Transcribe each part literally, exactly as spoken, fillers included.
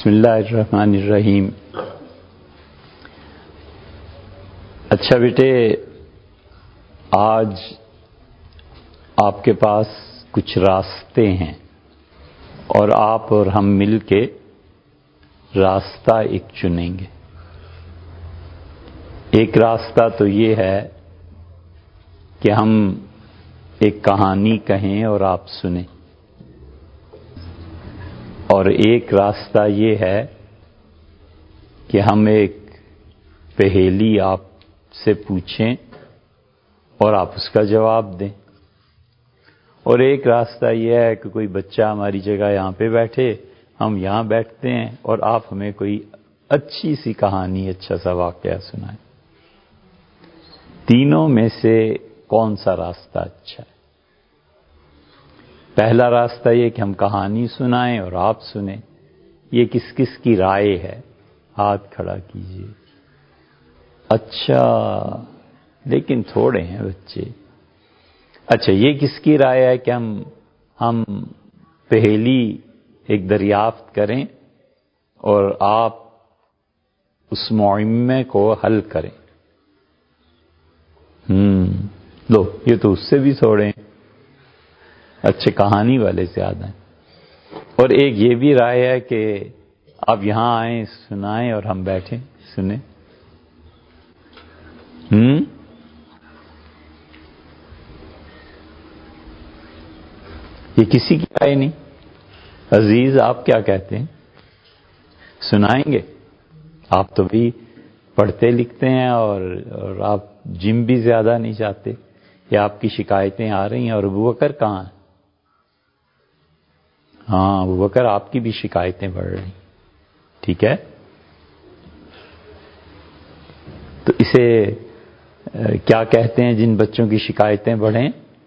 بسم اللہ الرحمن الرحیم۔ اچھا بیٹے، آج آپ کے پاس کچھ راستے ہیں اور آپ اور ہم مل کے راستہ ایک چنیں گے۔ ایک راستہ تو یہ ہے کہ ہم ایک کہانی کہیں اور آپ سنیں، اور ایک راستہ یہ ہے کہ ہم ایک پہیلی آپ سے پوچھیں اور آپ اس کا جواب دیں، اور ایک راستہ یہ ہے کہ کوئی بچہ ہماری جگہ یہاں پہ بیٹھے، ہم یہاں بیٹھتے ہیں اور آپ ہمیں کوئی اچھی سی کہانی، اچھا سا واقعہ سنائیں۔ تینوں میں سے کون سا راستہ اچھا ہے؟ پہلا راستہ یہ کہ ہم کہانی سنائیں اور آپ سنیں، یہ کس کس کی رائے ہے؟ ہاتھ کھڑا کیجئے۔ اچھا، لیکن تھوڑے ہیں بچے۔ اچھا، یہ کس کی رائے ہے کہ ہم ہم پہیلی ایک دریافت کریں اور آپ اس معمے کو حل کریں؟ ہم لو، یہ تو اس سے بھی تھوڑے ہیں، اچھے کہانی والے زیادہ ہیں۔ اور ایک یہ بھی رائے ہے کہ آپ یہاں آئیں، سنائیں اور ہم بیٹھیں سنیں۔ ہم یہ کسی کی رائے نہیں۔ عزیز، آپ کیا کہتے ہیں؟ سنائیں گے؟ آپ تو بھی پڑھتے لکھتے ہیں اور اور آپ جم بھی زیادہ نہیں جاتے، یا آپ کی شکایتیں آ رہی ہیں؟ اور ابو بکر کہاں ہیں؟ ہاں، ابو بکر، آپ کی بھی شکایتیں بڑھ رہی ہیں، ٹھیک ہے؟ تو اسے کیا کہتے ہیں جن بچوں کی شکایتیں بڑھیں؟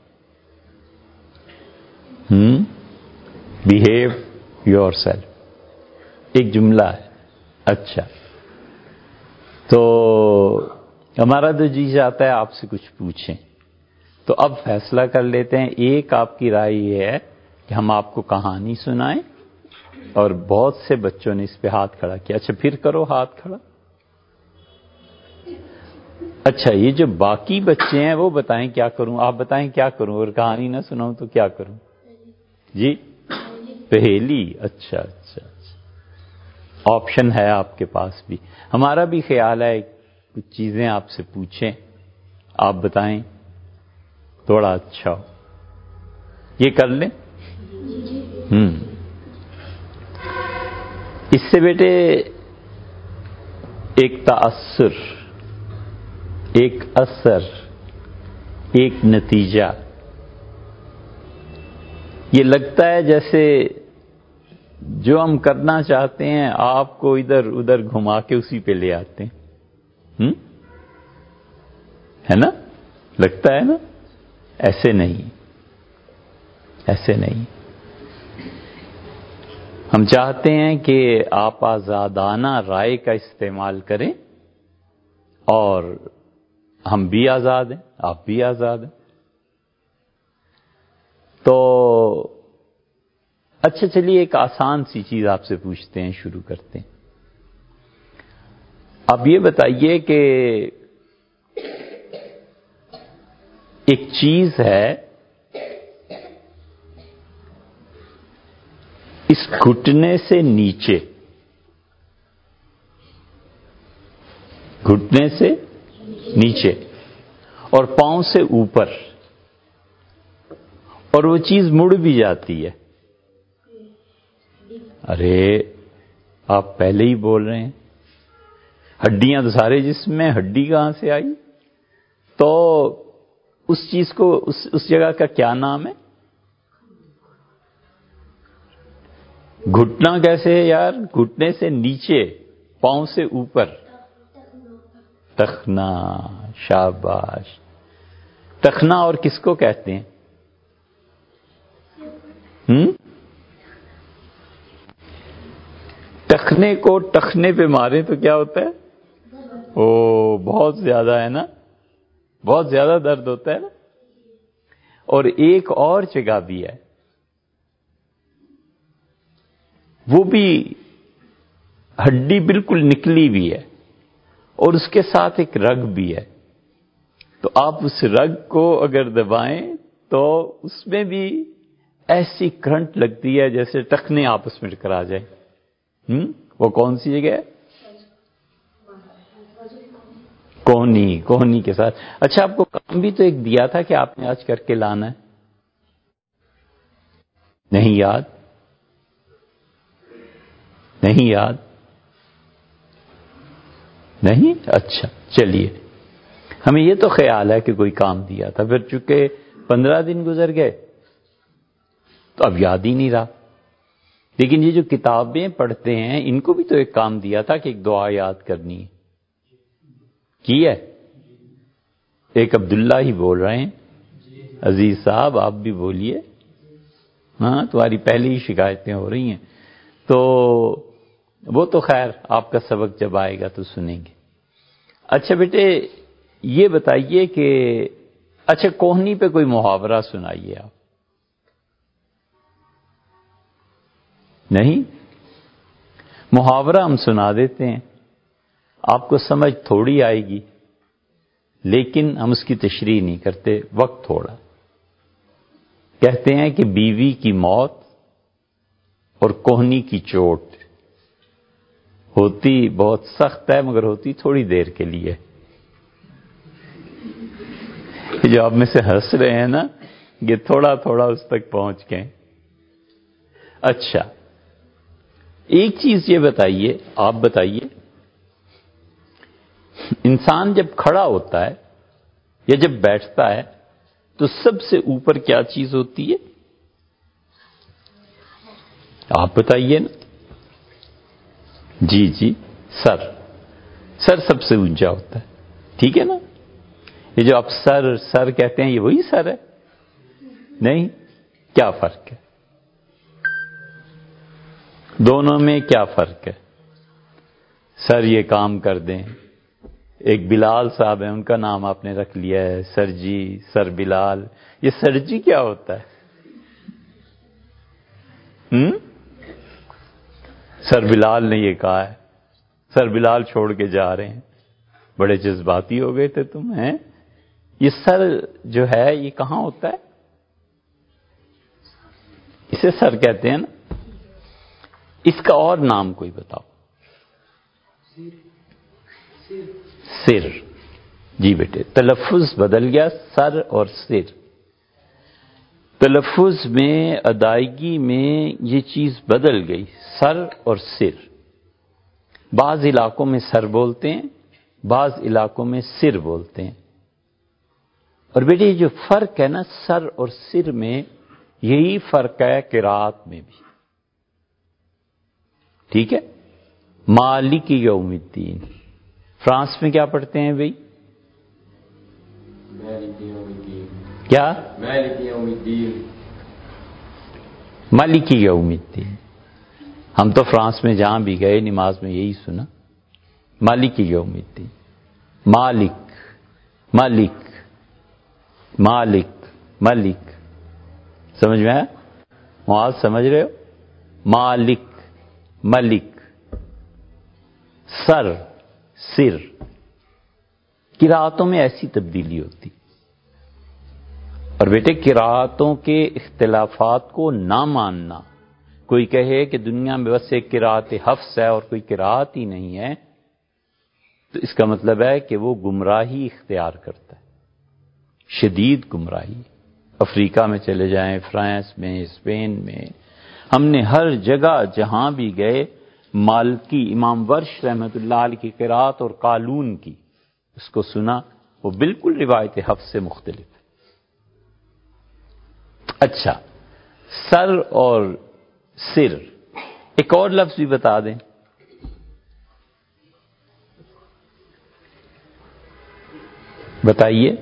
ہم بیہیو یور سیلف، ایک جملہ ہے۔ اچھا، تو ہمارا تو جی چاہتا ہے آپ سے کچھ پوچھیں، تو اب فیصلہ کر لیتے ہیں۔ ایک آپ کی رائے یہ ہے کہ ہم آپ کو کہانی سنائیں، اور بہت سے بچوں نے اس پہ ہاتھ کھڑا کیا۔ اچھا، پھر کرو ہاتھ کھڑا۔ اچھا، یہ جو باقی بچے ہیں وہ بتائیں کیا کروں؟ آپ بتائیں کیا کروں؟ اور کہانی نہ سناؤں تو کیا کروں؟ جی، پہیلی۔ اچھا اچھا اچھا، آپشن ہے آپ کے پاس بھی۔ ہمارا بھی خیال ہے کچھ چیزیں آپ سے پوچھیں، آپ بتائیں، تھوڑا اچھا ہو۔ یہ کر لیں؟ ہم اس سے بیٹے ایک تاثر، ایک اثر، ایک نتیجہ، یہ لگتا ہے جیسے جو ہم کرنا چاہتے ہیں آپ کو ادھر ادھر گھما کے اسی پہ لے آتے ہیں۔ ہم ہے نا؟ لگتا ہے نا؟ ایسے نہیں، ایسے نہیں۔ ہم چاہتے ہیں کہ آپ آزادانہ رائے کا استعمال کریں، اور ہم بھی آزاد ہیں، آپ بھی آزاد ہیں۔ تو اچھا، چلیے ایک آسان سی چیز آپ سے پوچھتے ہیں، شروع کرتے ہیں۔ اب یہ بتائیے کہ ایک چیز ہے، اس گھٹنے سے نیچے، گھٹنے سے نیچے اور پاؤں سے اوپر، اور وہ چیز مڑ بھی جاتی ہے۔ ارے آپ پہلے ہی بول رہے ہیں، ہڈیاں تو سارے جسم میں، ہڈی کہاں سے آئی؟ تو اس چیز کو، اس اس جگہ کا کیا نام ہے؟ گھٹنا کیسے ہے یار؟ گھٹنے سے نیچے، پاؤں سے اوپر، ٹخنا۔ شاباش۔ ٹخنا اور کس کو کہتے ہیں؟ ہم ٹخنے کو ٹخنے پہ مارے تو کیا ہوتا ہے؟ او، بہت زیادہ ہے نا، بہت زیادہ درد ہوتا ہے نا۔ اور ایک اور جگہ بھی ہے، وہ بھی ہڈی بالکل نکلی بھی ہے اور اس کے ساتھ ایک رگ بھی ہے، تو آپ اس رگ کو اگر دبائیں تو اس میں بھی ایسی کرنٹ لگتی ہے جیسے ٹخنے آپس میں ٹکرا جائیں۔ ہم وہ کون سی جگہ ہے؟ کوہنی، کوہنی کے ساتھ۔ اچھا، آپ کو کام بھی تو ایک دیا تھا کہ آپ نے آج کر کے لانا ہے، نہیں یاد؟ نہیں یاد؟ نہیں؟ اچھا چلیے، ہمیں یہ تو خیال ہے کہ کوئی کام دیا تھا، پھر چونکہ پندرہ دن گزر گئے تو اب یاد ہی نہیں رہا۔ لیکن یہ جو کتابیں پڑھتے ہیں ان کو بھی تو ایک کام دیا تھا کہ ایک دعا یاد کرنی ہے، کی ہے؟ ایک عبداللہ ہی بول رہے ہیں، عزیز صاحب آپ بھی بولیے، ہاں تمہاری پہلی ہی شکایتیں ہو رہی ہیں، تو وہ تو خیر آپ کا سبق جب آئے گا تو سنیں گے۔ اچھا بیٹے یہ بتائیے کہ اچھا کوہنی پہ کوئی محاورہ سنائیے آپ۔ نہیں؟ محاورہ ہم سنا دیتے ہیں، آپ کو سمجھ تھوڑی آئے گی لیکن ہم اس کی تشریح نہیں کرتے، وقت تھوڑا۔ کہتے ہیں کہ بیوی کی موت اور کوہنی کی چوٹ ہوتی بہت سخت ہے مگر ہوتی تھوڑی دیر کے لیے۔ جو آپ میں سے ہنس رہے ہیں نا، یہ تھوڑا تھوڑا اس تک پہنچ گئے۔ اچھا ایک چیز یہ بتائیے، آپ بتائیے، انسان جب کھڑا ہوتا ہے یا جب بیٹھتا ہے تو سب سے اوپر کیا چیز ہوتی ہے؟ آپ بتائیے نا۔ جی جی سر، سر سب سے اونچا ہوتا ہے، ٹھیک ہے نا؟ یہ جو آپ سر سر کہتے ہیں یہ وہی سر ہے؟ نہیں؟ کیا فرق ہے دونوں میں؟ کیا فرق ہے؟ سر یہ کام کر دیں، ایک بلال صاحب ہیں ان کا نام آپ نے رکھ لیا ہے سر جی، سر بلال، یہ سر جی کیا ہوتا ہے؟ ہم؟ سر بلال نے یہ کہا ہے، سر بلال چھوڑ کے جا رہے ہیں، بڑے جذباتی ہو گئے تھے تم ہیں۔ یہ سر جو ہے یہ کہاں ہوتا ہے؟ اسے سر کہتے ہیں نا، اس کا اور نام کوئی بتاؤ۔ سر، جی بیٹے تلفظ بدل گیا، سر اور سر، تلفظ میں ادائیگی میں یہ چیز بدل گئی، سر اور سر۔ بعض علاقوں میں سر بولتے ہیں، بعض علاقوں میں سر بولتے ہیں، اور بیٹے یہ جو فرق ہے نا سر اور سر میں، یہی فرق ہے قرات میں بھی، ٹھیک ہے؟ مالک یوم الدین، فرانس میں کیا پڑھتے ہیں بھائی؟ کیا؟ مالک یوم الدین۔ ہم تو فرانس میں جہاں بھی گئے نماز میں یہی سنا، مالک یوم الدین، مالک مالک مالک مالک، سمجھ میں آیا؟ معاذ سمجھ رہے ہو؟ مالک ملک، سر سر، قراتوں میں ایسی تبدیلی ہوتی۔ اور بیٹے قراتوں کے اختلافات کو نہ ماننا، کوئی کہے کہ دنیا میں بس ایک قرات حفص ہے اور کوئی قرات ہی نہیں ہے، تو اس کا مطلب ہے کہ وہ گمراہی اختیار کرتا ہے، شدید گمراہی۔ افریقہ میں چلے جائیں، فرانس میں، اسپین میں، ہم نے ہر جگہ جہاں بھی گئے مالکی امام ورش رحمت اللہ علیہ کی قرات اور قالون کی اس کو سنا، وہ بالکل روایت حفص سے مختلف ہے۔ اچھا سر اور سر، ایک اور لفظ بھی بتا دیں۔ بتائیے۔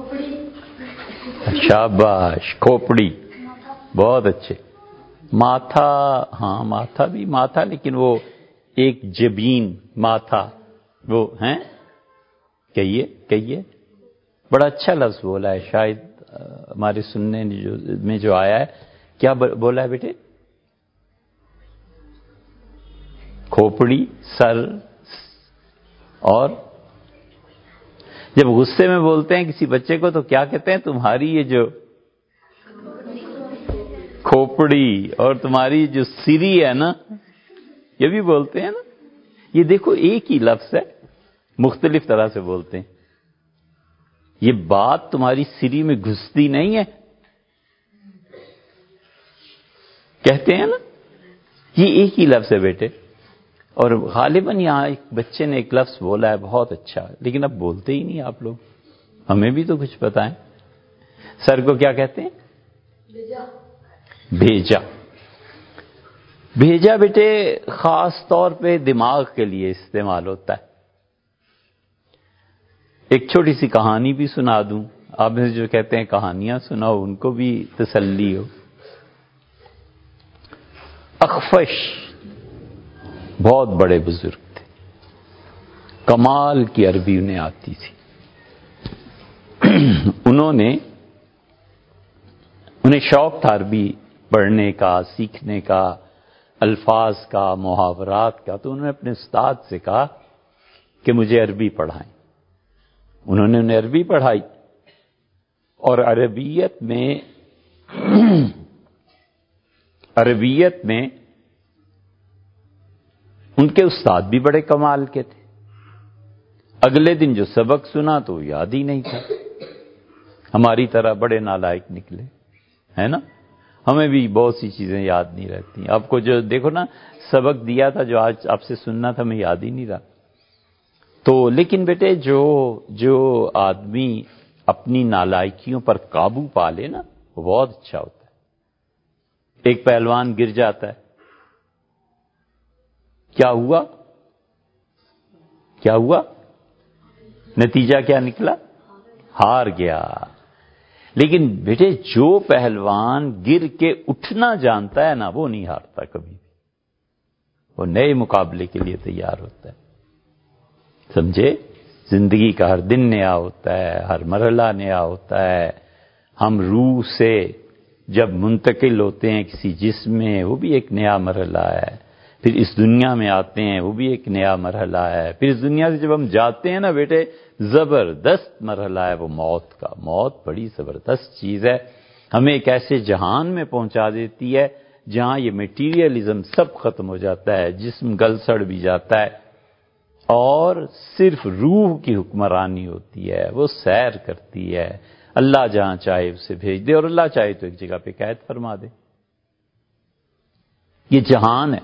شاباش، کھوپڑی، بہت اچھے۔ ماتھا، ہاں ماتھا بھی ماتھا، لیکن وہ ایک جبین ماتھا، وہ ہیں، کہیے کہیے، بڑا اچھا لفظ بولا ہے، شاید ہمارے سننے میں جو آیا ہے۔ کیا بولا ہے بیٹے؟ کھوپڑی، سر، اور جب غصے میں بولتے ہیں کسی بچے کو تو کیا کہتے ہیں؟ تمہاری یہ جو کھوپڑی اور تمہاری جو سری ہے نا، یہ بھی بولتے ہیں نا۔ یہ دیکھو ایک ہی لفظ ہے، مختلف طرح سے بولتے ہیں۔ یہ بات تمہاری سری میں گھستی نہیں ہے، کہتے ہیں نا، یہ ایک ہی لفظ ہے بیٹے۔ اور غالباً یہاں ایک بچے نے ایک لفظ بولا ہے بہت اچھا، لیکن اب بولتے ہی نہیں آپ لوگ، ہمیں بھی تو کچھ بتائیں۔ سر کو کیا کہتے ہیں؟ بھیجا۔ بھیجا بھیجا بیٹے خاص طور پہ دماغ کے لیے استعمال ہوتا ہے۔ ایک چھوٹی سی کہانی بھی سنا دوں، آپ میں جو کہتے ہیں کہانیاں سناؤ، ان کو بھی تسلی ہو۔ اخفش بہت بڑے بزرگ تھے، کمال کی عربی انہیں آتی تھی۔ انہوں نے انہیں شوق تھا عربی پڑھنے کا، سیکھنے کا، الفاظ کا، محاورات کا، تو انہوں نے اپنے استاد سے کہا کہ مجھے عربی پڑھائیں۔ انہوں نے انہیں عربی پڑھائی، اور عربیت میں عربیت میں ان کے استاد بھی بڑے کمال کے تھے۔ اگلے دن جو سبق سنا تو یاد ہی نہیں تھا، ہماری طرح بڑے نالائق نکلے، ہے نا؟ ہمیں بھی بہت سی چیزیں یاد نہیں رہتی۔ آپ کو جو دیکھو نا سبق دیا تھا جو آج آپ سے سننا تھا، میں یاد ہی نہیں رہا۔ تو لیکن بیٹے جو جو آدمی اپنی نالائکیوں پر قابو پا لے نا، وہ بہت اچھا ہوتا ہے۔ ایک پہلوان گر جاتا ہے، کیا ہوا کیا ہوا نتیجہ کیا نکلا؟ ہار گیا۔ لیکن بیٹے جو پہلوان گر کے اٹھنا جانتا ہے نا، وہ نہیں ہارتا کبھی بھی، وہ نئے مقابلے کے لیے تیار ہوتا ہے، سمجھے؟ زندگی کا ہر دن نیا ہوتا ہے، ہر مرحلہ نیا ہوتا ہے۔ ہم روح سے جب منتقل ہوتے ہیں کسی جسم میں، وہ بھی ایک نیا مرحلہ ہے۔ پھر اس دنیا میں آتے ہیں، وہ بھی ایک نیا مرحلہ ہے۔ پھر اس دنیا سے جب ہم جاتے ہیں نا بیٹے، زبردست مرحلہ ہے وہ موت کا۔ موت بڑی زبردست چیز ہے، ہمیں ایک ایسے جہان میں پہنچا دیتی ہے جہاں یہ میٹیریلزم سب ختم ہو جاتا ہے، جسم گل سڑ بھی جاتا ہے، اور صرف روح کی حکمرانی ہوتی ہے، وہ سیر کرتی ہے۔ اللہ جہاں چاہے اسے بھیج دے، اور اللہ چاہے تو ایک جگہ پہ قید فرما دے۔ یہ جہان ہے۔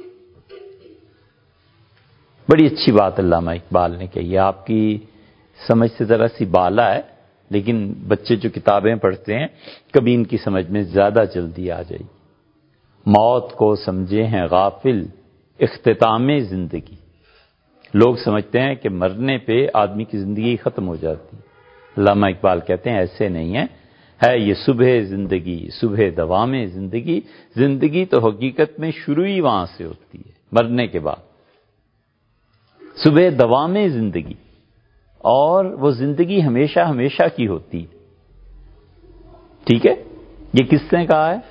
بڑی اچھی بات علامہ اقبال نے کہی ہے، آپ کی سمجھ سے ذرا سی بالا ہے، لیکن بچے جو کتابیں پڑھتے ہیں کبھی ان کی سمجھ میں زیادہ جلدی آ جائے۔ موت کو سمجھے ہیں غافل اختتام زندگی۔ لوگ سمجھتے ہیں کہ مرنے پہ آدمی کی زندگی ختم ہو جاتی ہے۔ علامہ اقبال کہتے ہیں ایسے نہیں ہے، ہے یہ صبح زندگی، صبح دوام زندگی۔ زندگی تو حقیقت میں شروع ہی وہاں سے ہوتی ہے، مرنے کے بعد۔ صبح دوام زندگی، اور وہ زندگی ہمیشہ ہمیشہ کی ہوتی ہے۔ ٹھیک ہے؟ یہ کس نے کہا ہے؟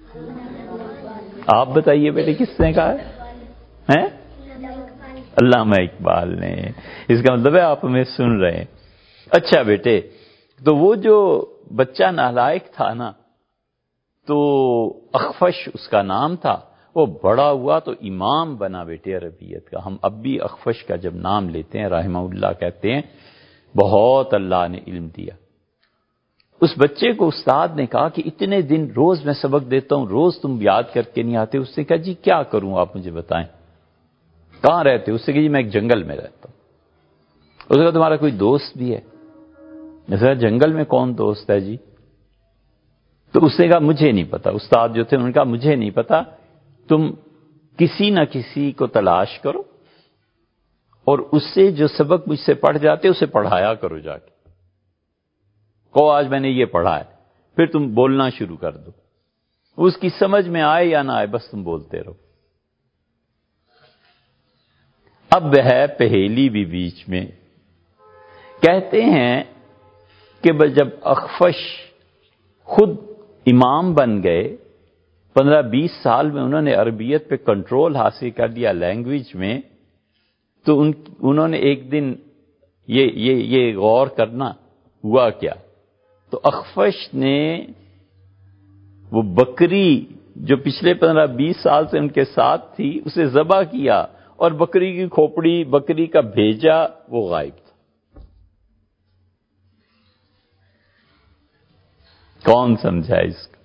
آپ بتائیے بیٹے، کس نے کہا ہے؟ علامہ اقبال نے۔ اس کا مطلب ہے آپ ہمیں سن رہے ہیں۔ اچھا بیٹے، تو وہ جو بچہ نالائق تھا نا، تو اخفش اس کا نام تھا، وہ بڑا ہوا تو امام بنا بیٹے عربیت کا۔ ہم اب بھی اخفش کا جب نام لیتے ہیں رحمہ اللہ کہتے ہیں بہت اللہ نے علم دیا۔ اس بچے کو استاد نے کہا کہ اتنے دن روز میں سبق دیتا ہوں، روز تم یاد کر کے نہیں آتے۔ اس نے کہا جی کیا کروں، آپ مجھے بتائیں کہاں رہتے؟ اس نے کہا جی میں ایک جنگل میں رہتا ہوں۔ اس نے کہا تمہارا کوئی دوست بھی ہے؟ اس نے کہا جنگل میں کون دوست ہے جی؟ تو اس نے کہا مجھے نہیں پتا۔ استاد جو تھے انہوں نے کہا مجھے نہیں پتا، تم کسی نہ کسی کو تلاش کرو، اور اس سے جو سبق مجھ سے پڑھ جاتے اسے پڑھایا کرو جا کے۔ کہو آج میں نے یہ پڑھا ہے، پھر تم بولنا شروع کر دو، اس کی سمجھ میں آئے یا نہ آئے بس تم بولتے رہو۔ اب ہے پہیلی بھی بیچ میں، کہتے ہیں کہ جب اخفش خود امام بن گئے پندرہ بیس سال میں انہوں نے عربیت پہ کنٹرول حاصل کر لیا لینگویج میں، تو ان انہوں نے ایک دن یہ یہ یہ غور کرنا ہوا کیا، تو اخفش نے وہ بکری جو پچھلے پندرہ بیس سال سے ان کے ساتھ تھی اسے ذبح کیا، اور بکری کی کھوپڑی، بکری کا بھیجا وہ غائب تھا۔ کون سمجھا اس کو؟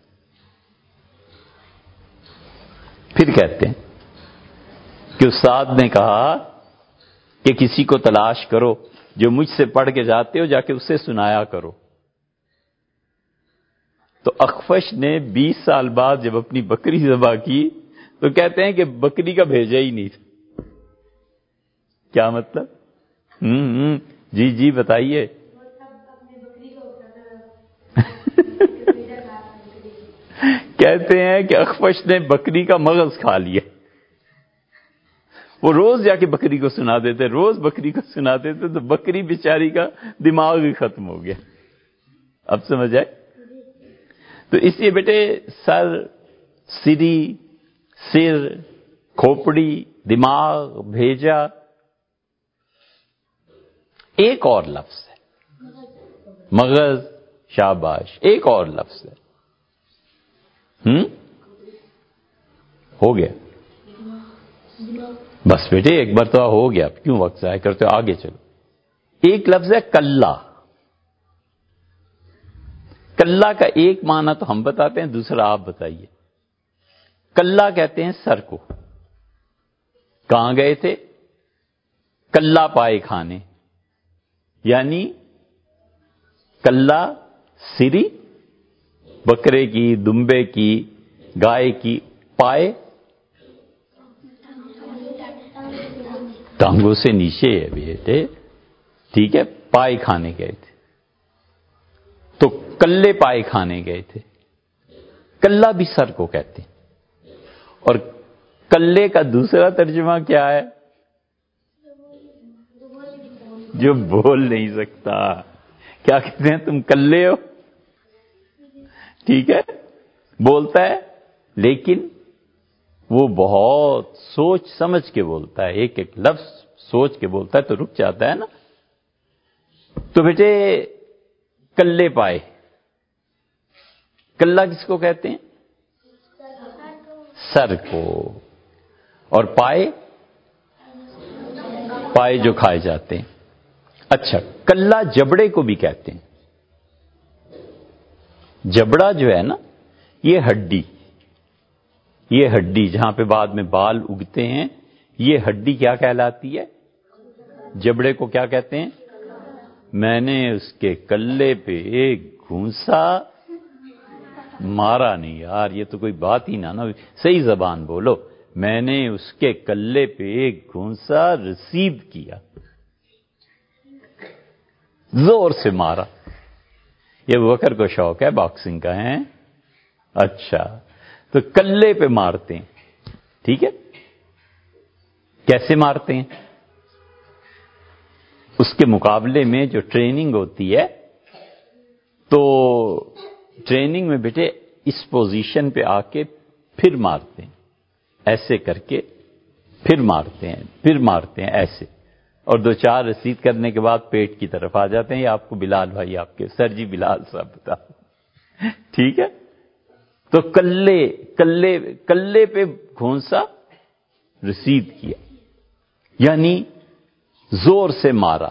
پھر کہتے ہیں کہ استاد نے کہا کہ کسی کو تلاش کرو جو مجھ سے پڑھ کے جاتے ہو، جا کے اسے سنایا کرو۔ تو اخفش نے بیس سال بعد جب اپنی بکری ذبح کی تو کہتے ہیں کہ بکری کا بھیجا ہی نہیں تھا۔ کیا مطلب؟ ہوں ہوں جی جی بتائیے۔ کہتے ہیں کہ اخفش نے بکری کا مغز کھا لیا۔ وہ روز جا کے بکری کو سنا دیتے، روز بکری کو سنا دیتے، تو بکری بیچاری کا دماغ ہی ختم ہو گیا۔ اب سمجھ آئے؟ تو اس لیے بیٹے سر، سری، سر، کھوپڑی، دماغ، بھیجا، ایک اور لفظ ہے مغز، شاباش، ایک اور لفظ ہے۔ ہم ہو گیا بس بیٹے، ایک بار تو ہو گیا، کیوں وقت ضائع کرتے ہو؟ آگے چلو۔ ایک لفظ ہے کلّا۔ کلّا کا ایک معنی تو ہم بتاتے ہیں، دوسرا آپ بتائیے۔ کلّا کہتے ہیں سر کو۔ کہاں گئے تھے؟ کلّا پائے کھانے، یعنی کلّا سری، بکرے کی، دمبے کی، گائے کی، پائے ٹانگوں سے نیچے ہے بیٹے، ٹھیک ہے، پائے کھانے گئے تھے، تو کلے پائے کھانے گئے تھے۔ کلّا بھی سر کو کہتے ہیں، اور کلے کا دوسرا ترجمہ کیا ہے؟ جو بول نہیں سکتا۔ کیا کہتے ہیں؟ تم کلے ہو، ٹھیک ہے، بولتا ہے لیکن وہ بہت سوچ سمجھ کے بولتا ہے، ایک ایک لفظ سوچ کے بولتا ہے تو رک جاتا ہے نا۔ تو بیٹے کلے پائے، کلّا کس کو کہتے ہیں؟ سر کو، اور پائے، پائے جو کھائے جاتے ہیں۔ اچھا، کلّا جبڑے کو بھی کہتے ہیں۔ جبڑا جو ہے نا، یہ ہڈی، یہ ہڈی جہاں پہ بعد میں بال اگتے ہیں، یہ ہڈی کیا کہلاتی ہے؟ جبڑے کو کیا کہتے ہیں؟ میں نے اس کے کلے پہ ایک گھونسا مارا نہیں یار، یہ تو کوئی بات ہی نہ نا، صحیح زبان بولو، میں نے اس کے کلے پہ ایک گھونسا رسید کیا، زور سے مارا۔ یہ ابوبکر کو شوق ہے باکسنگ کا، ہے؟ اچھا، تو کلے پہ مارتے ہیں، ٹھیک ہے، کیسے مارتے ہیں؟ اس کے مقابلے میں جو ٹریننگ ہوتی ہے، تو ٹریننگ میں بیٹے اس پوزیشن پہ آ کے پھر مارتے ہیں، ایسے کر کے پھر مارتے ہیں، پھر مارتے ہیں ایسے، اور دو چار رسید کرنے کے بعد پیٹ کی طرف آ جاتے ہیں۔ یہ آپ کو بلال بھائی، آپ کے سر جی بلال صاحب بتا، ٹھیک ہے۔ تو کلے کلے کلے پہ گھونسا رسید کیا، یعنی زور سے مارا۔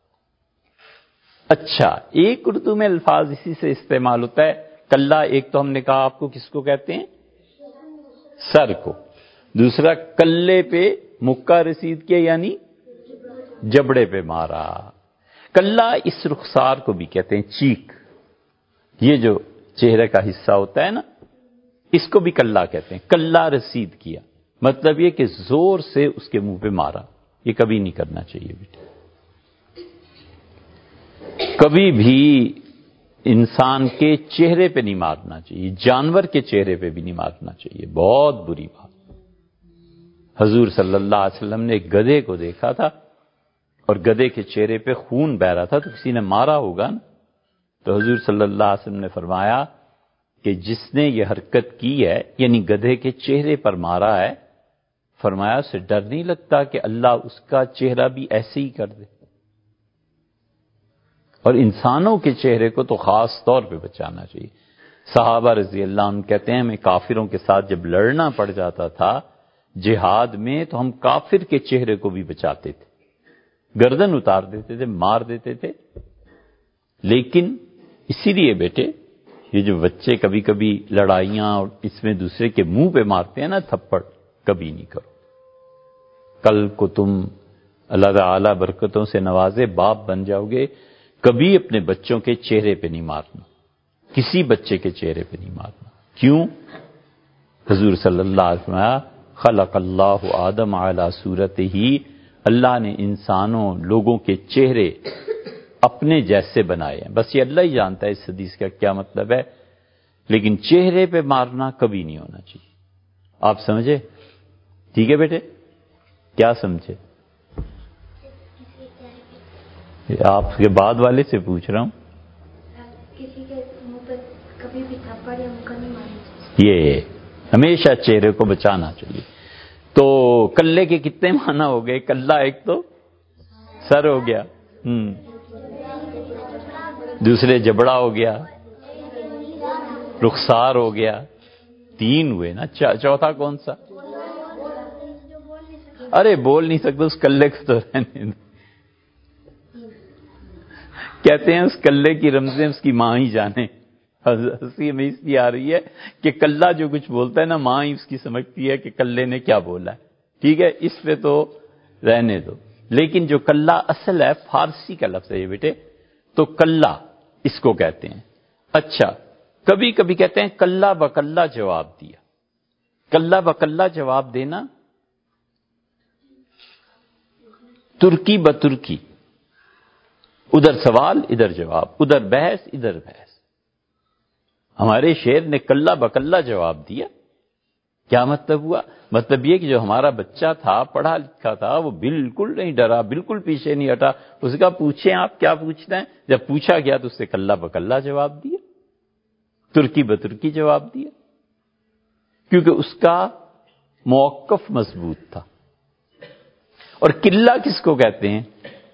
اچھا، ایک اردو میں الفاظ اسی سے استعمال ہوتا ہے، کلّا ایک تو ہم نے کہا آپ کو کس کو کہتے ہیں؟ سر کو۔ دوسرا کلے پہ مکہ رسید کیا، یعنی جبڑے پہ مارا۔ کلّا اس رخسار کو بھی کہتے ہیں، چیک، یہ جو چہرے کا حصہ ہوتا ہے نا، اس کو بھی کلّا کہتے ہیں۔ کلّا رسید کیا مطلب یہ کہ زور سے اس کے منہ پہ مارا، یہ کبھی نہیں کرنا چاہیے بیٹے، کبھی بھی انسان کے چہرے پہ نہیں مارنا چاہیے، جانور کے چہرے پہ بھی نہیں مارنا چاہیے، بہت بری بات۔ حضور صلی اللہ علیہ وسلم نے ایک گدھے کو دیکھا تھا، اور گدھے کے چہرے پہ خون بہ رہا تھا، تو کسی نے مارا ہوگا نا، تو حضور صلی اللہ علیہ وسلم نے فرمایا کہ جس نے یہ حرکت کی ہے یعنی گدھے کے چہرے پر مارا ہے، فرمایا اسے ڈر نہیں لگتا کہ اللہ اس کا چہرہ بھی ایسے ہی کر دے؟ اور انسانوں کے چہرے کو تو خاص طور پہ بچانا چاہیے۔ صحابہ رضی اللہ عنہ کہتے ہیں ہمیں کافروں کے ساتھ جب لڑنا پڑ جاتا تھا جہاد میں تو ہم کافر کے چہرے کو بھی بچاتے تھے، گردن اتار دیتے تھے، مار دیتے تھے۔ لیکن اسی لیے بیٹے یہ جو بچے کبھی کبھی لڑائیاں اور اس میں دوسرے کے منہ پہ مارتے ہیں نا تھپڑ، کبھی نہیں کرو۔ کل کو تم اللہ تعالی برکتوں سے نوازے باپ بن جاؤ گے، کبھی اپنے بچوں کے چہرے پہ نہیں مارنا، کسی بچے کے چہرے پہ نہیں مارنا۔ کیوں؟ حضور صلی اللہ علیہ وسلم خلق اللہ آدم علی صورتہ، اللہ نے انسانوں لوگوں کے چہرے اپنے جیسے بنائے ہیں، بس یہ اللہ ہی جانتا ہے اس حدیث کا کیا مطلب ہے، لیکن چہرے پہ مارنا کبھی نہیں ہونا چاہیے۔ آپ سمجھے؟ ٹھیک ہے بیٹے، کیا سمجھے؟ آپ کے بعد والے سے پوچھ رہا ہوں۔ کسی کے منہ پہ کبھی بھی تھپڑ یا مکہ نہیں مارنا، یہ ہمیشہ چہرے کو بچانا چاہیے۔ تو کلے کے کتنے معنی ہو گئے؟ کلہ ایک تو سر ہو گیا، ہم دوسرے جبڑا ہو گیا، رخسار ہو گیا، تین ہوئے نا، چوتھا کون سا؟ ارے بول نہیں سکتا اس کلے کو تو رہنے دو۔ کہتے ہیں اس کلے کی رمزیں اس کی ماں ہی جانے۔ ہنسی میں اس لیے آ رہی ہے کہ کلہ جو کچھ بولتا ہے نا ماں ہی اس کی سمجھتی ہے کہ کلے نے کیا بولا ہے۔ ٹھیک ہے، اس پہ تو رہنے دو۔ لیکن جو کلہ اصل ہے فارسی کا لفظ ہے یہ بیٹے، تو کلہ اس کو کہتے ہیں۔ اچھا، کبھی کبھی کہتے ہیں کلہ بکلہ جواب دیا۔ کلہ بکلہ جواب دینا، ترکی بترکی، ادھر سوال ادھر جواب، ادھر بحث ادھر بحث۔ ہمارے شعر نے کلہ بکلہ جواب دیا۔ کیا مطلب ہوا؟ مطلب یہ کہ جو ہمارا بچہ تھا پڑھا لکھا تھا وہ بالکل نہیں ڈرا، بالکل پیچھے نہیں ہٹا۔ اس کا پوچھیں آپ کیا پوچھتے ہیں، جب پوچھا گیا تو اس سے کلہ بکلہ جواب دیا، ترکی بترکی جواب دیا، کیونکہ اس کا موقف مضبوط تھا۔ اور قلہ کس کو کہتے ہیں؟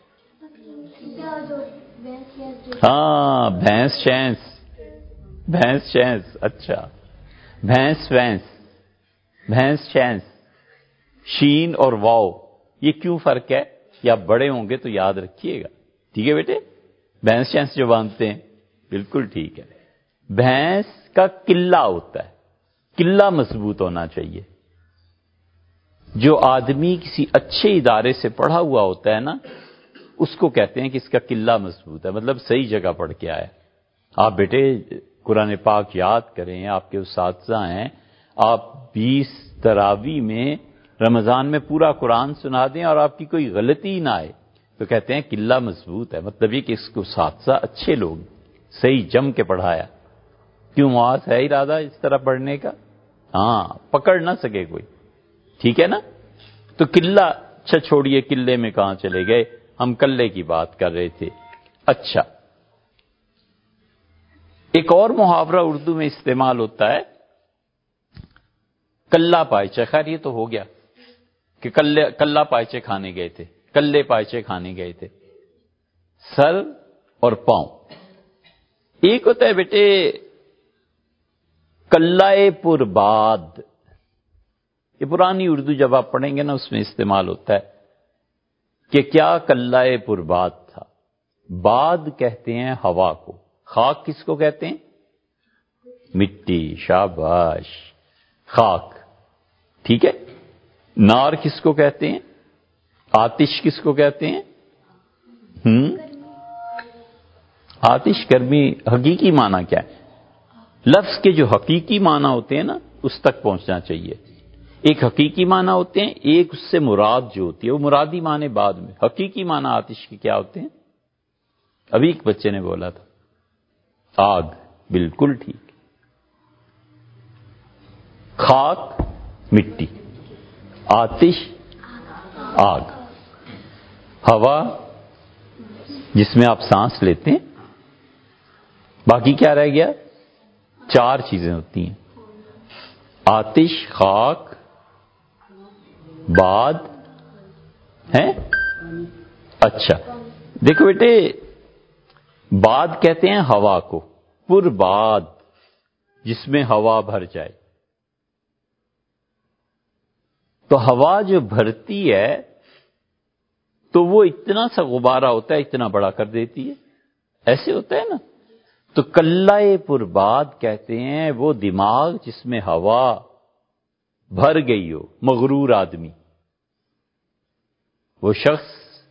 ہاں، بھینس شینس، بھینس شینس، اچھا، بھینس وینس، بھینس شینس، شین اور واو، یہ کیوں فرق ہے؟ یا بڑے ہوں گے تو یاد رکھیے گا، ٹھیک ہے بیٹے؟ بھینس شینس جو باندھتے ہیں، بالکل ٹھیک ہے۔ بھینس کا قلہ ہوتا ہے، قلہ مضبوط ہونا چاہیے۔ جو آدمی کسی اچھے ادارے سے پڑھا ہوا ہوتا ہے نا، اس کو کہتے ہیں کہ اس کا قلہ مضبوط ہے، مطلب صحیح جگہ پڑھ کے آیا۔ آپ بیٹے قرآن پاک یاد کریں، آپ کے اساتذہ ہیں، آپ بیس تراویح میں رمضان میں پورا قرآن سنا دیں اور آپ کی کوئی غلطی نہ آئے تو کہتے ہیں قلہ مضبوط ہے، مطلب یہ کہ اس کو اساتذہ اچھے لوگ صحیح جم کے پڑھایا۔ کیوں معاذ ہے ارادہ اس طرح پڑھنے کا؟ ہاں، پکڑ نہ سکے کوئی، ٹھیک ہے نا؟ تو قلہ، اچھا چھوڑیے قلعے میں کہاں چلے گئے، ہم کلے کی بات کر رہے تھے۔ اچھا، ایک اور محاورہ اردو میں استعمال ہوتا ہے، کلہ پائچہ۔ خیر یہ تو ہو گیا کہ کلے کلہ پائچے کھانے گئے تھے، کلے پائچے کھانے گئے تھے، سر اور پاؤں۔ ایک ہوتا ہے بیٹے کلہ پرباد، یہ پرانی اردو جب آپ پڑھیں گے نا اس میں استعمال ہوتا ہے کہ کیا کلہ پرباد تھا۔ باد کہتے ہیں ہوا کو، خاک کس کو کہتے ہیں؟ مٹی، شاباش، خاک، ٹھیک ہے۔ نار کس کو کہتے ہیں؟ آتش کس کو کہتے ہیں؟ ہم آتش، گرمی۔ حقیقی معنی کیا ہے؟ لفظ کے جو حقیقی معنی ہوتے ہیں نا اس تک پہنچنا چاہیے۔ ایک حقیقی معنی ہوتے ہیں، ایک اس سے مراد جو ہوتی ہے وہ مرادی معنی بعد میں۔ حقیقی معنی آتش کے کیا ہوتے ہیں؟ ابھی ایک بچے نے بولا تھا آگ، بالکل ٹھیک۔ خاک مٹی، آتش آگ، ہوا جس میں آپ سانس لیتے ہیں، باقی کیا رہ گیا؟ چار چیزیں ہوتی ہیں، آتش، خاک، باد ہیں. اچھا دیکھو بیٹے، باد کہتے ہیں ہوا کو، پر باد جس میں ہوا بھر جائے. تو ہوا جو بھرتی ہے تو وہ اتنا سا غبارہ ہوتا ہے، اتنا بڑا کر دیتی ہے، ایسے ہوتا ہے نا. تو کلائے پر باد کہتے ہیں وہ دماغ جس میں ہوا بھر گئی ہو، مغرور آدمی. وہ شخص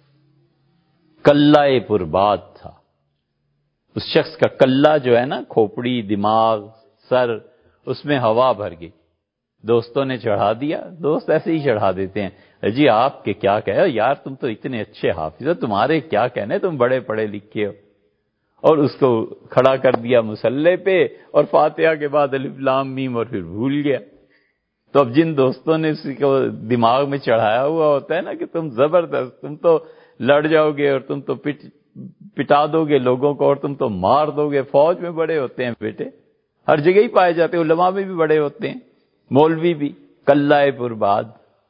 کلائے پر باد تھا. اس شخص کا کلہ جو ہے نا، کھوپڑی، دماغ، سر، اس میں ہوا بھر گئی. دوستوں نے چڑھا دیا، دوست ایسے ہی چڑھا دیتے ہیں، جی آپ کے کیا کہے، یار تم تو اتنے اچھے حافظ ہو، تمہارے کیا کہنے، تم بڑے پڑھے لکھے ہو. اور اس کو کھڑا کر دیا مسلح پہ، اور فاتحہ کے بعد الف لام میم، اور پھر بھول گیا. تو اب جن دوستوں نے اس کو دماغ میں چڑھایا ہوا ہوتا ہے نا کہ تم زبردست، تم تو لڑ جاؤ گے، اور تم تو پٹ پٹا دو گے لوگوں کو، اور تم تو مار دو گے. فوج میں بڑے ہوتے ہیں بیٹے، ہر جگہ ہی پائے جاتے ہیں، علماء میں بھی بڑے ہوتے ہیں، مولوی بھی. کلائے پر باد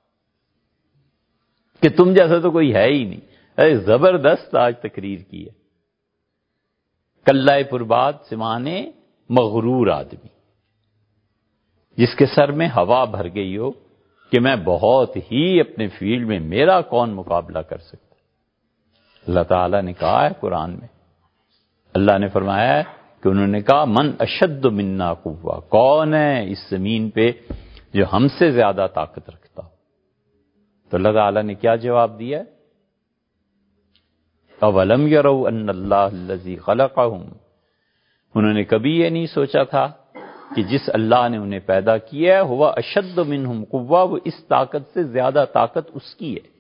کہ تم جیسا تو کوئی ہے ہی نہیں. ارے زبردست آج تقریر کی ہے. کلائے پر باد سے مانے مغرور آدمی جس کے سر میں ہوا بھر گئی ہو کہ میں بہت ہی اپنے فیلڈ میں، میرا کون مقابلہ کر سکتا. اللہ تعالیٰ نے کہا ہے قرآن میں، اللہ نے فرمایا ہے کہ انہوں نے کہا من اشد منا قوہ، کون ہے اس زمین پہ جو ہم سے زیادہ طاقت رکھتا. تو اللہ تعالیٰ نے کیا جواب دیا؟ اولم یروا ان اللہ الذی خلقہم، انہوں نے کبھی یہ نہیں سوچا تھا کہ جس اللہ نے انہیں پیدا کیا ہے، ہوا اشد منہم قوہ، وہ اس طاقت سے زیادہ طاقت اس کی ہے.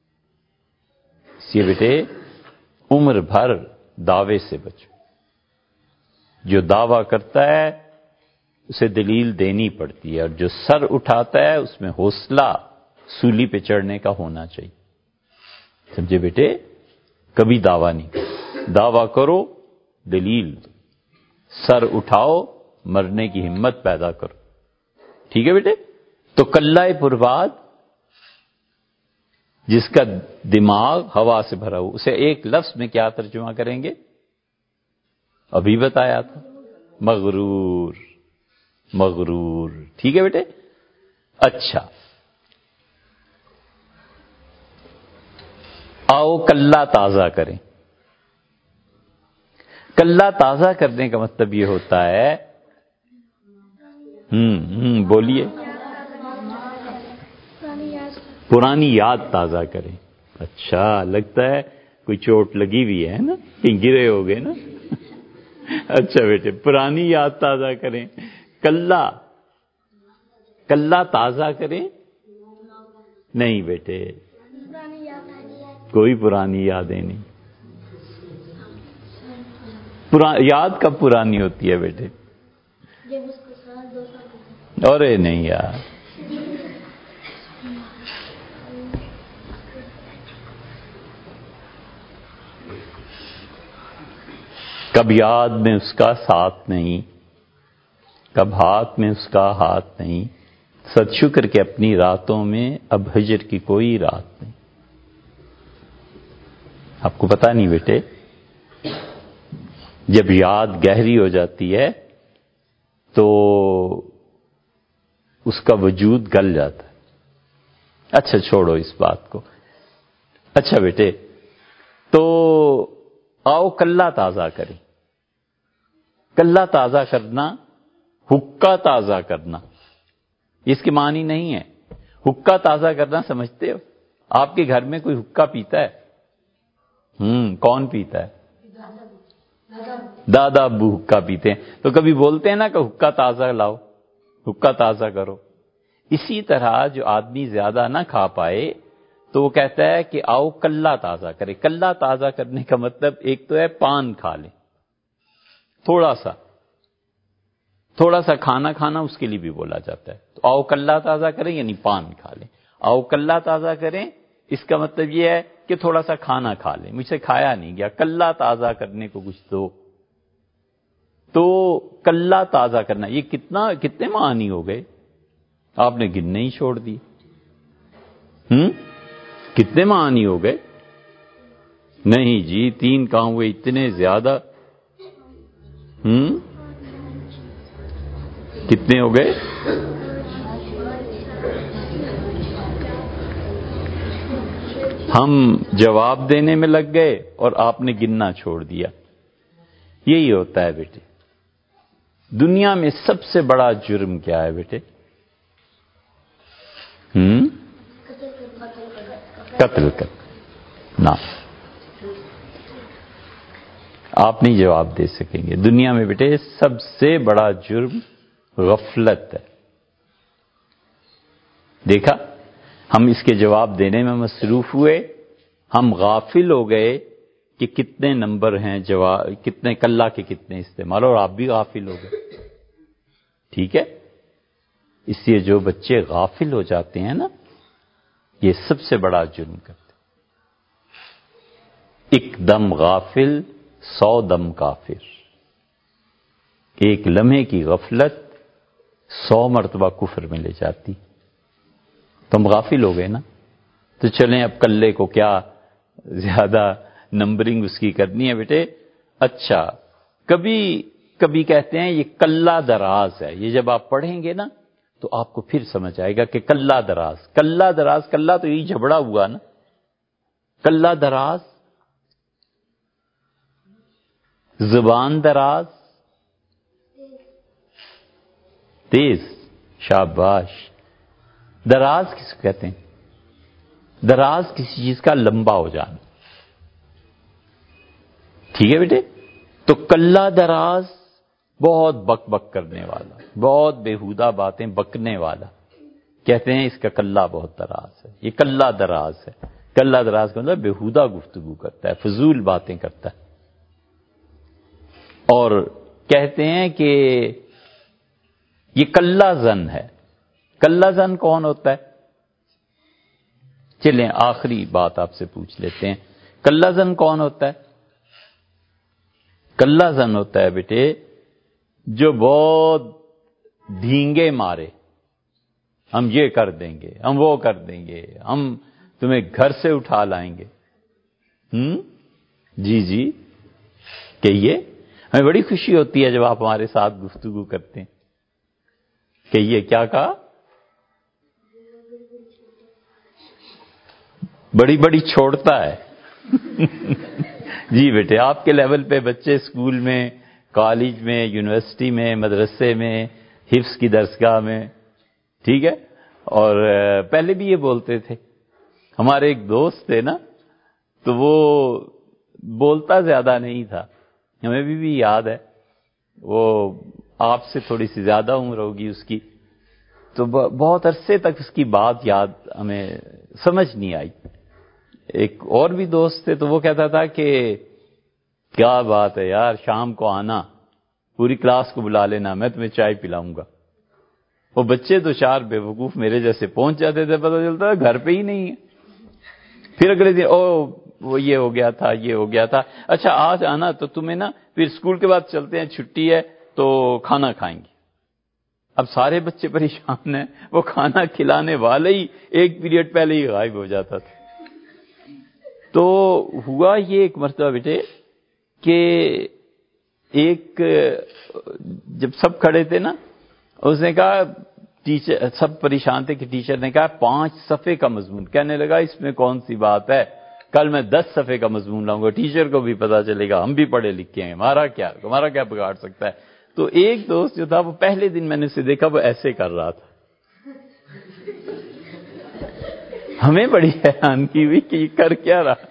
اس لیے بیٹے عمر بھر دعوے سے بچو. جو دعویٰ کرتا ہے اسے دلیل دینی پڑتی ہے، اور جو سر اٹھاتا ہے اس میں حوصلہ سولی پہ چڑھنے کا ہونا چاہیے. سمجھے بیٹے؟ کبھی دعویٰ نہیں کرو، دعویٰ کرو، دلیل دو، سر اٹھاؤ، مرنے کی ہمت پیدا کرو. ٹھیک ہے بیٹے؟ تو کلائے پر باد جس کا دماغ ہوا سے بھرا ہو، اسے ایک لفظ میں کیا ترجمہ کریں گے؟ ابھی بتایا تھا، مغرور. مغرور. ٹھیک ہے بیٹے؟ اچھا، آؤ کلہ تازہ کریں. کلہ تازہ کرنے کا مطلب یہ ہوتا ہے، ہم ہم بولیے، پرانی یاد تازہ کریں. اچھا، لگتا ہے کوئی چوٹ لگی ہوئی ہے نا، کہیں گرے ہو گئے نا. اچھا بیٹے، پرانی یاد تازہ کریں. کلہ کلہ تازہ کریں؟ نہیں بیٹے، کوئی پرانی یادیں نہیں. یاد کب پرانی ہوتی ہے بیٹے؟ ارے نہیں یار، کب یاد میں اس کا ساتھ نہیں، کب ہاتھ میں اس کا ہاتھ نہیں. ست شکر کہ اپنی راتوں میں اب ہجر کی کوئی رات نہیں. آپ کو پتہ نہیں بیٹے، جب یاد گہری ہو جاتی ہے تو اس کا وجود گل جاتا ہے. اچھا چھوڑو اس بات کو. اچھا بیٹے، تو آؤ کلہ تازہ کریں. کلہ تازہ کرنا، حقہ تازہ کرنا، اس کے معنی نہیں ہے. حقہ تازہ کرنا سمجھتے ہو؟ آپ کے گھر میں کوئی حقہ پیتا ہے؟ ہم کون پیتا ہے؟ دادا ابو حقہ پیتے ہیں. تو کبھی بولتے ہیں نا کہ حقہ تازہ لاؤ، حقہ تازہ کرو. اسی طرح جو آدمی زیادہ نہ کھا پائے تو وہ کہتا ہے کہ آؤ کلہ تازہ کرے. کلہ تازہ کرنے کا مطلب ایک تو ہے پان کھا لیں، تھوڑا سا تھوڑا سا کھانا کھانا اس کے لیے بھی بولا جاتا ہے. تو آؤ کلہ تازہ کریں یعنی پان کھا لیں. آؤ کلہ تازہ کریں اس کا مطلب یہ ہے کہ تھوڑا سا کھانا کھا لیں، مجھ سے کھایا نہیں گیا، کلہ تازہ کرنے کو کچھ دو. تو کلہ تازہ کرنا، یہ کتنا کتنے معانی ہو گئے؟ آپ نے گننے ہی چھوڑ دی. ہم کتنے معانی ہو گئے؟ نہیں جی، تین کہاں ہوئے، اتنے زیادہ. ہم کتنے ہو گئے؟ ہم جواب دینے میں لگ گئے اور آپ نے گننا چھوڑ دیا. یہی ہوتا ہے بیٹے. دنیا میں سب سے بڑا جرم کیا ہے بیٹے؟ ہم قتل کر نہ. آپ نہیں جواب دے سکیں گے. دنیا میں بیٹے سب سے بڑا جرم غفلت ہے. دیکھا، ہم اس کے جواب دینے میں مصروف ہوئے، ہم غافل ہو گئے کہ کتنے نمبر ہیں جواب، کتنے کلہ کے کتنے استعمال، اور آپ بھی غافل ہو گئے. ٹھیک ہے؟ اس لیے جو بچے غافل ہو جاتے ہیں نا، یہ سب سے بڑا جرم کرتے. ایک دم غافل سو دم کافر. ایک لمحے کی غفلت سو مرتبہ کفر میں لے جاتی. تم غافل ہو گئے نا، تو چلیں اب کلے کو کیا زیادہ نمبرنگ اس کی کرنی ہے بیٹے. اچھا، کبھی کبھی کہتے ہیں یہ کلہ دراز ہے. یہ جب آپ پڑھیں گے نا تو آپ کو پھر سمجھ آئے گا کہ کلہ دراز کلہ دراز کلہ تو یہی جھبڑا ہوا نا. کلہ دراز، زبان دراز، تیز. شاباش. دراز کس کو کہتے ہیں؟ دراز کسی چیز کا لمبا ہو جانا. ٹھیک ہے بیٹے؟ تو کلہ دراز بہت بک بک کرنے والا، بہت بیہودہ باتیں بکنے والا، کہتے ہیں اس کا کلہ بہت دراز ہے. یہ کلہ دراز ہے. کلہ دراز کا مطلب بیہودہ گفتگو کرتا ہے، فضول باتیں کرتا ہے. اور کہتے ہیں کہ یہ کلہ زن ہے. کلہ زن کون ہوتا ہے؟ چلیں آخری بات آپ سے پوچھ لیتے ہیں، کلہ زن کون ہوتا ہے؟ کلہ زن ہوتا ہے بیٹے جو بہت ڈھینگے مارے، ہم یہ کر دیں گے، ہم وہ کر دیں گے، ہم تمہیں گھر سے اٹھا لائیں گے. ہم جی جی کہیے. ہمیں بڑی خوشی ہوتی ہے جب آپ ہمارے ساتھ گفتگو کرتے ہیں. کہیے کیا کہا؟ بڑی بڑی چھوڑتا ہے. جی بیٹے، آپ کے لیول پہ بچے اسکول میں، کالج میں، یونیورسٹی میں، مدرسے میں، حفظ کی درسگاہ میں، ٹھیک ہے، اور پہلے بھی یہ بولتے تھے. ہمارے ایک دوست تھے نا، تو وہ بولتا زیادہ نہیں تھا، ہمیں بھی, بھی یاد ہے. وہ آپ سے تھوڑی سی زیادہ عمر ہوگی اس کی، تو بہت عرصے تک اس کی بات یاد ہمیں سمجھ نہیں آئی. ایک اور بھی دوست تھے، تو وہ کہتا تھا کہ کیا بات ہے یار، شام کو آنا، پوری کلاس کو بلا لینا، میں تمہیں چائے پلاؤں گا. وہ بچے تو چار بے وقوف میرے جیسے پہنچ جاتے تھے، پتہ چلتا تھا گھر پہ ہی نہیں ہے. پھر اگلے دن او وہ یہ ہو گیا تھا، یہ ہو گیا تھا. اچھا آج آنا تو تمہیں نا پھر اسکول کے بعد چلتے ہیں، چھٹی ہے تو کھانا کھائیں گے. اب سارے بچے پریشان ہیں، وہ کھانا کھلانے والے ہی ایک پیریڈ پہلے ہی غائب ہو جاتا تھا. تو ہوا یہ ایک مرتبہ بیٹے کہ ایک جب سب کھڑے تھے نا، اس نے کہا، ٹیچر سب پریشان تھے کہ ٹیچر نے کہا پانچ صفحے کا مضمون. کہنے لگا اس میں کون سی بات ہے، کل میں دس صفحے کا مضمون لاؤں گا، ٹیچر کو بھی پتا چلے گا ہم بھی پڑھے لکھے ہیں، ہمارا کیا ہمارا کیا بگاڑ سکتا ہے. تو ایک دوست جو تھا، وہ پہلے دن میں نے اسے دیکھا وہ ایسے کر رہا تھا. ہمیں بڑی حیرانگی ہوئی کہ یہ کر کیا رہا.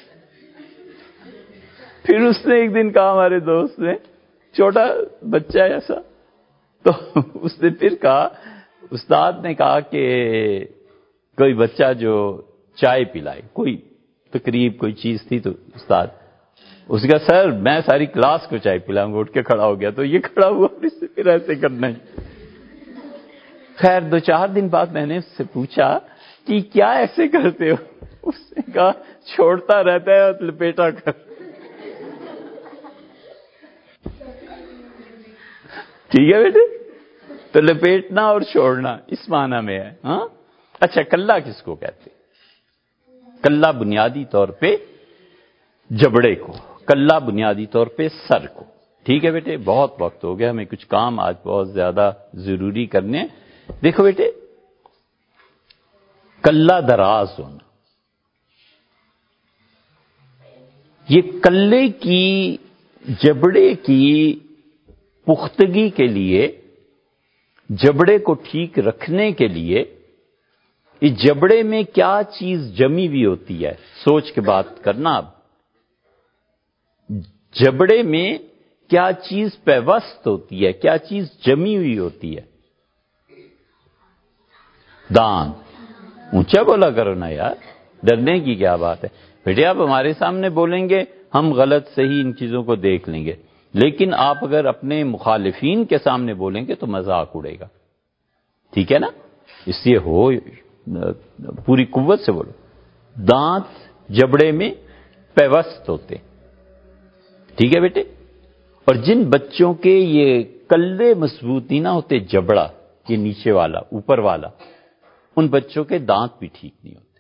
پھر اس نے ایک دن کہا، ہمارے دوست نے، چھوٹا بچہ ہے ایسا، تو اس نے پھر کہا، استاد نے کہا کہ کوئی بچہ جو چائے پلائے، کوئی تقریب کوئی چیز تھی، تو استاد اس کا سر میں ساری کلاس کو چائے پلاؤں گا. اٹھ کے کھڑا ہو گیا، تو یہ کھڑا ہوا اور اس سے پھر ایسے کرنا ہی. خیر دو چار دن بعد میں نے اس سے پوچھا کہ کیا ایسے کرتے ہو؟ اس نے کہا چھوڑتا رہتا ہے اور لپیٹا کر. ٹھیک ہے بیٹے؟ تو لپیٹنا اور چھوڑنا اس معنی میں ہے. ہاں اچھا، کلہ کس کو کہتے؟ کلہ بنیادی طور پہ جبڑے کو، کلہ بنیادی طور پہ سر کو. ٹھیک ہے بیٹے؟ بہت وقت ہو گیا، ہمیں کچھ کام آج بہت زیادہ ضروری کرنے. دیکھو بیٹے، کلہ دراز ہونا، یہ کلے کی جبڑے کی پختگی کے لیے، جبڑے کو ٹھیک رکھنے کے لیے، اس جبڑے میں کیا چیز جمی ہوئی ہوتی ہے، سوچ کے بات کرنا. اب جبڑے میں کیا چیز پیوست ہوتی ہے، کیا چیز جمی ہوئی ہوتی ہے؟ دانت. اونچا بولا کرو نا یار، ڈرنے کی کیا بات ہے بیٹے؟ آپ ہمارے سامنے بولیں گے، ہم غلط صحیح ان چیزوں کو دیکھ لیں گے، لیکن آپ اگر اپنے مخالفین کے سامنے بولیں گے تو مذاق اڑے گا. ٹھیک ہے نا؟ اس لیے ہو پوری قوت سے بولو. دانت جبڑے میں پیوست ہوتے. ٹھیک ہے بیٹے؟ اور جن بچوں کے یہ کلے مضبوط نہیں نہ ہوتے، جبڑا یہ نیچے والا اوپر والا، ان بچوں کے دانت بھی ٹھیک نہیں ہوتے.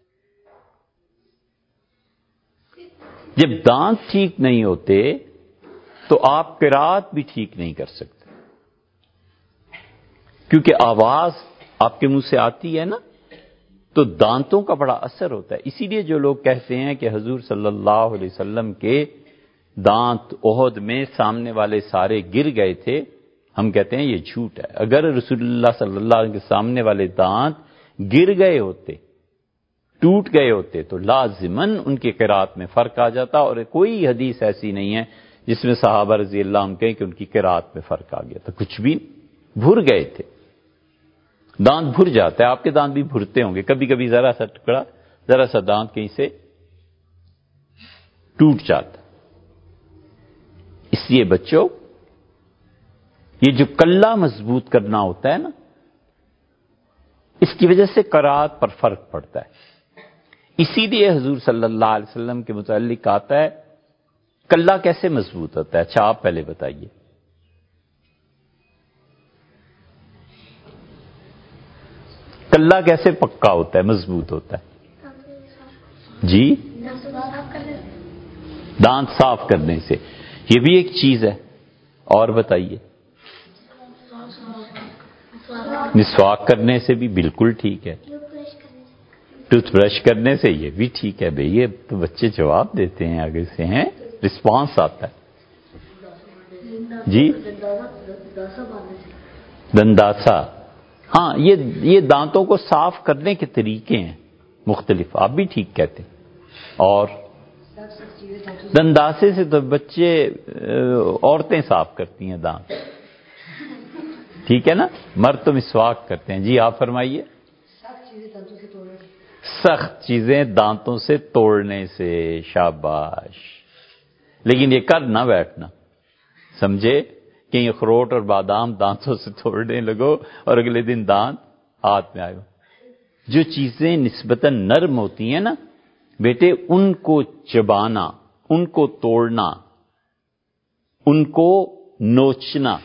جب دانت ٹھیک نہیں ہوتے تو آپ قرات بھی ٹھیک نہیں کر سکتے، کیونکہ آواز آپ کے منہ سے آتی ہے نا، تو دانتوں کا بڑا اثر ہوتا ہے. اسی لیے جو لوگ کہتے ہیں کہ حضور صلی اللہ علیہ وسلم کے دانت احد میں سامنے والے سارے گر گئے تھے، ہم کہتے ہیں یہ جھوٹ ہے. اگر رسول اللہ صلی اللہ علیہ وسلم کے سامنے والے دانت گر گئے ہوتے، ٹوٹ گئے ہوتے، تو لازماً ان کی قرات میں فرق آ جاتا. اور کوئی حدیث ایسی نہیں ہے جس میں صحابہ رضی اللہ عنہ کہیں کہ ان کی قرات میں فرق آ گیا. تو کچھ بھی بھر گئے تھے. دانت بھر جاتا ہے، آپ کے دانت بھی بھرتے ہوں گے کبھی کبھی، ذرا سا ٹکڑا، ذرا سا دانت کہیں سے ٹوٹ جاتا. اس لیے بچوں، یہ جو کلہ مضبوط کرنا ہوتا ہے نا، اس کی وجہ سے قرات پر فرق پڑتا ہے. اسی لیے حضور صلی اللہ علیہ وسلم کے متعلق آتا ہے کلہ کیسے مضبوط ہوتا ہے. اچھا آپ پہلے بتائیے. کلہ کیسے پکا ہوتا ہے، مضبوط ہوتا ہے؟ جی، دانت صاف کرنے سے. یہ بھی ایک چیز ہے. اور بتائیے. مسواک کرنے سے بھی بالکل ٹھیک ہے. ٹوتھ برش کرنے سے یہ بھی ٹھیک ہے. بھئی یہ تو بچے جواب دیتے ہیں، آگے سے ہیں، رسپانس آتا ہے. جی، دنداسا. ہاں، یہ یہ دانتوں کو صاف کرنے کے طریقے ہیں مختلف، آپ بھی ٹھیک کہتے ہیں. اور دنداسے سے تو بچے، عورتیں صاف کرتی ہیں دانت. ٹھیک ہے نا؟ مرد تو مسواک کرتے ہیں. جی آپ فرمائیے. سخت چیزیں دانتوں سے توڑنے سے. شاباش. لیکن یہ کر نہ بیٹھنا، سمجھے؟ کہ یہ اخروٹ اور بادام دانتوں سے توڑنے لگو اور اگلے دن دانت ہاتھ میں آئے. جو چیزیں نسبتاً نرم ہوتی ہیں نا بیٹے، ان کو چبانا، ان کو توڑنا، ان کو نوچنا،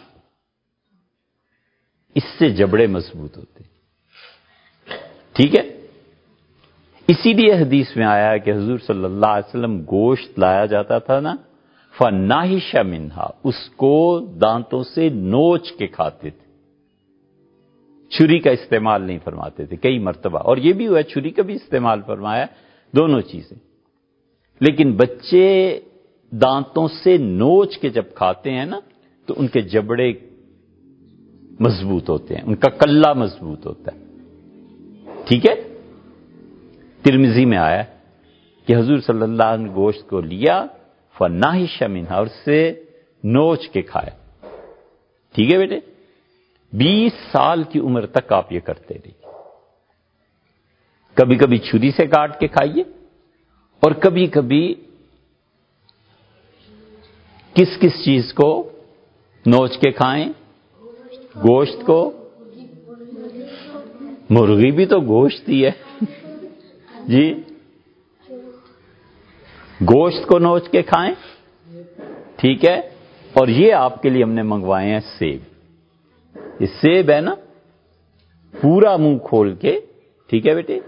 اس سے جبڑے مضبوط ہوتے. ٹھیک ہے؟ اسی لیے حدیث میں آیا کہ حضور صلی اللہ علیہ وسلم گوشت لایا جاتا تھا نا، فَنَاہِشَ مِنْهَا، اس کو دانتوں سے نوچ کے کھاتے تھے. چھری کا استعمال نہیں فرماتے تھے کئی مرتبہ. اور یہ بھی ہوا چھری کا بھی استعمال فرمایا، دونوں چیزیں. لیکن بچے دانتوں سے نوچ کے جب کھاتے ہیں نا تو ان کے جبڑے مضبوط ہوتے ہیں، ان کا کلہ مضبوط ہوتا ہے. ٹھیک ہے؟ ترمذی میں آیا کہ حضور صلی اللہ علیہ وسلم نے گوشت کو لیا، فَنَاہِشَ مِنْهَا، اور سے نوچ کے کھایا. ٹھیک ہے بیٹے؟ بیس سال کی عمر تک آپ یہ کرتے رہیے. کبھی کبھی چھری سے کاٹ کے کھائیے، اور کبھی کبھی کس کس چیز کو نوچ کے کھائیں؟ گوشت کو. مرغی بھی تو گوشت ہی ہے. جی، گوشت کو نوچ کے کھائیں. ٹھیک ہے؟ اور یہ آپ کے لیے ہم نے منگوائے ہیں سیب. یہ سیب ہے نا، پورا منہ کھول کے، ٹھیک ہے بیٹے؟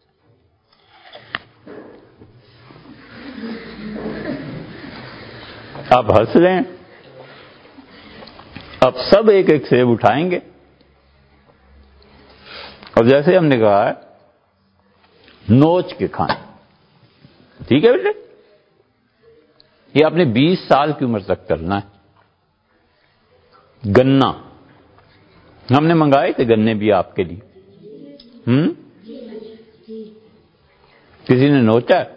آپ ہنس رہے ہیں، اب سب ایک ایک سیب اٹھائیں گے، اور جیسے ہم نے کہا ہے نوچ کے کھائیں، ٹھیک ہے بیٹے؟ یہ آپ نے بیس سال کی عمر تک کرنا ہے۔ گنا ہم نے منگائے تھے گنے بھی آپ کے لیے، ہم کسی نے نوچا ہے؟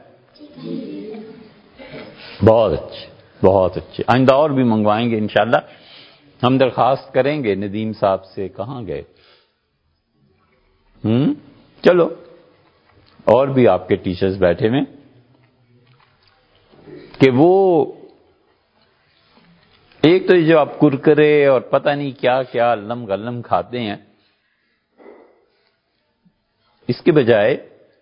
بہت اچھے، بہت اچھے، آئندہ اور بھی منگوائیں گے انشاءاللہ۔ ہم درخواست کریں گے ندیم صاحب سے، کہاں گئے؟ ہم چلو، اور بھی آپ کے ٹیچرز بیٹھے ہوئے کہ وہ ایک تو جو آپ کرکرے اور پتہ نہیں کیا کیا الم غلم کھاتے ہیں، اس کے بجائے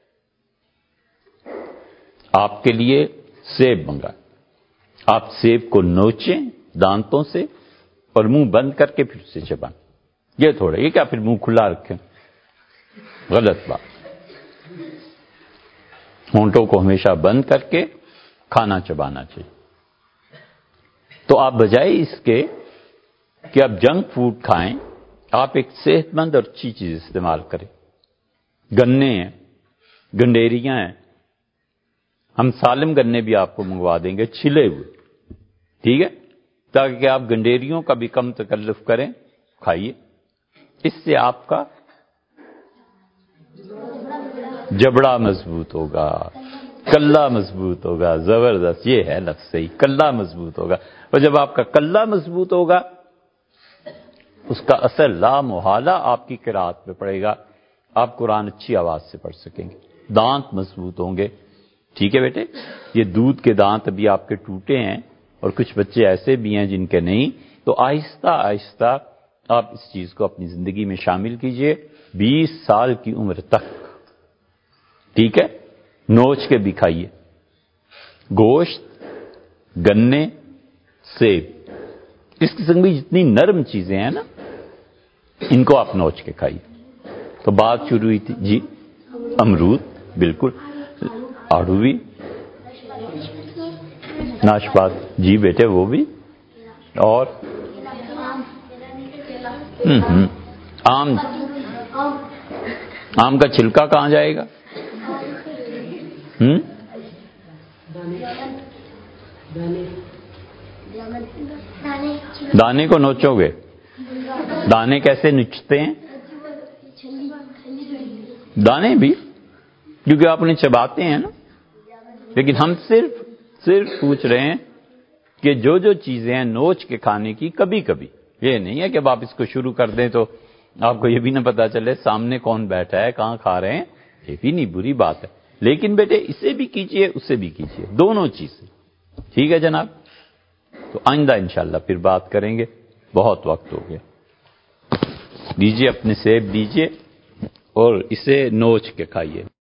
آپ کے لیے سیب منگائیں۔ آپ سیب کو نوچیں دانتوں سے اور منہ بند کر کے پھر اسے چبائیں۔ یہ تھوڑا، یہ کیا پھر منہ کھلا رکھیں، غلط بات۔ ہونٹوں کو ہمیشہ بند کر کے کھانا چبانا چاہیے۔ تو آپ بجائے اس کے کہ آپ جنک فوڈ کھائیں، آپ ایک صحت مند اور اچھی چیز استعمال کریں۔ گنے ہیں، گنڈیریاں ہیں، ہم سالم گنے بھی آپ کو منگوا دیں گے چھلے ہوئے، ٹھیک ہے؟ تاکہ آپ گنڈیریوں کا بھی کم تکلف کریں، کھائیے۔ اس سے آپ کا جبڑا مضبوط ہوگا، کلہ مضبوط ہوگا، زبردست، یہ ہے لفظ صحیح، کلہ مضبوط ہوگا۔ اور جب آپ کا کلہ مضبوط ہوگا، اس کا اثر لا محالہ آپ کی قرات پہ پڑے گا، آپ قرآن اچھی آواز سے پڑھ سکیں گے، دانت مضبوط ہوں گے، ٹھیک ہے بیٹے؟ یہ دودھ کے دانت ابھی آپ کے ٹوٹے ہیں، اور کچھ بچے ایسے بھی ہیں جن کے نہیں، تو آہستہ آہستہ آپ اس چیز کو اپنی زندگی میں شامل کیجئے بیس سال کی عمر تک، ٹھیک ہے؟ نوچ کے بھی کھائیے، گوشت، گنے، سیب، اس قسم کی جتنی نرم چیزیں ہیں نا، ان کو آپ نوچ کے کھائیے۔ تو بات شروع ہوئی تھی جی، امرود، بالکل، آڑو بھی، ناشپات، جی بیٹے وہ بھی، اور ہم ہم آم، آم کا چھلکا کہاں جائے گا؟ ہم دانے کو نوچو گے؟ دانے کیسے نچتے ہیں؟ دانے بھی کیونکہ آپ انہیں چباتے ہیں نا، لیکن ہم صرف صرف پوچھ رہے ہیں کہ جو جو چیزیں ہیں نوچ کے کھانے کی، کبھی کبھی، یہ نہیں ہے کہ اب آپ اس کو شروع کر دیں تو آپ کو یہ بھی نہ پتا چلے سامنے کون بیٹھا ہے، کہاں کھا رہے ہیں، یہ بھی نہیں بری بات ہے، لیکن بیٹے اسے بھی کیجئے اسے بھی کیجئے، دونوں چیزیں، ٹھیک ہے جناب؟ تو آئندہ انشاءاللہ پھر بات کریں گے، بہت وقت ہو گیا۔ دیجئے اپنے سیب دیجئے اور اسے نوچ کے کھائیے۔